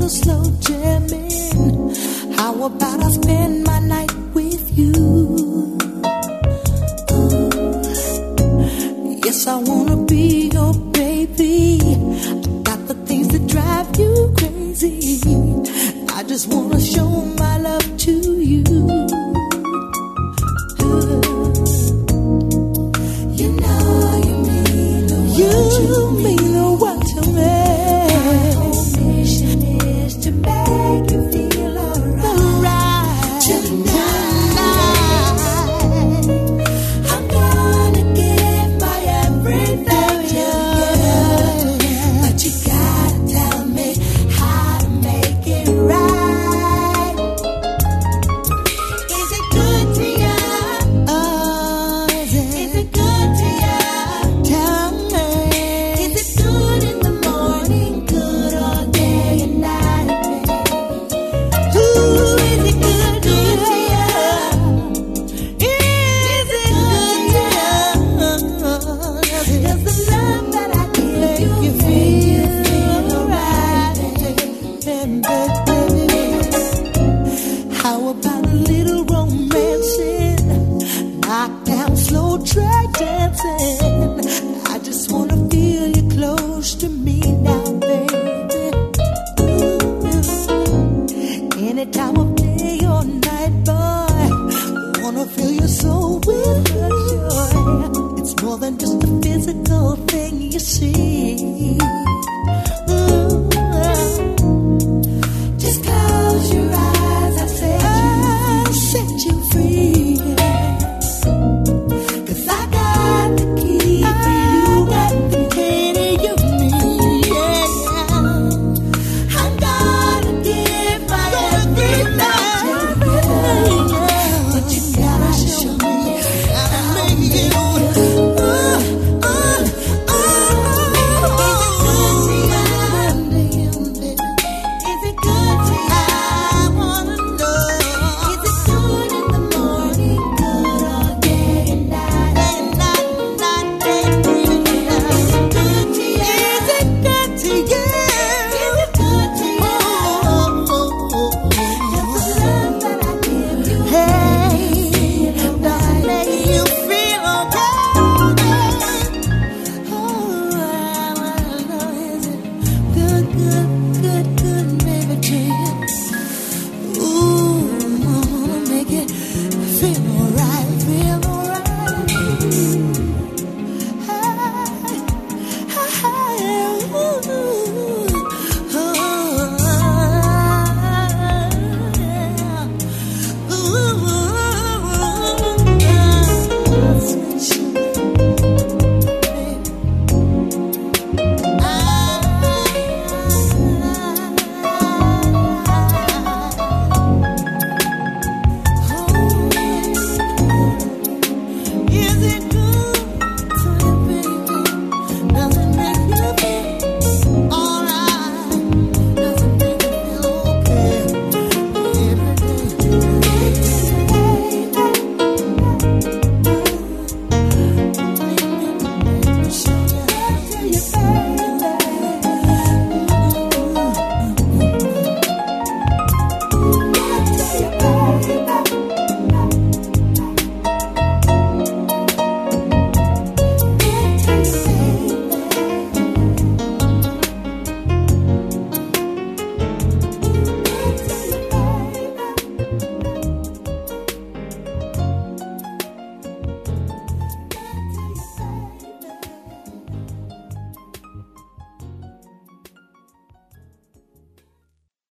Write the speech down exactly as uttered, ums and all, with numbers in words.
little slow jamming. How about I spend my night with you? Yes, I wanna be your baby. I got the things that drive you crazy. I just wanna show my love to you. You know you mean the world you to me. Mean the world to me. My whole mission is to make you feel alright tonight. I'm gonna give my everything to you, but you gotta tell me how to make it right. Is it good to you? Oh, is it? Is it good to you? Tell me. Is it good in the morning, good all day and night, babe? Ooh, is it good to you? Is it good to you? Does the love that I give you make you feel alright, baby? How about a little romancing? Knock down slow track dancing. I just wanna feel you close to me now, baby. Any time of day or night, boy, wanna fill your soul with joy. It's more than just a physical thing, you see.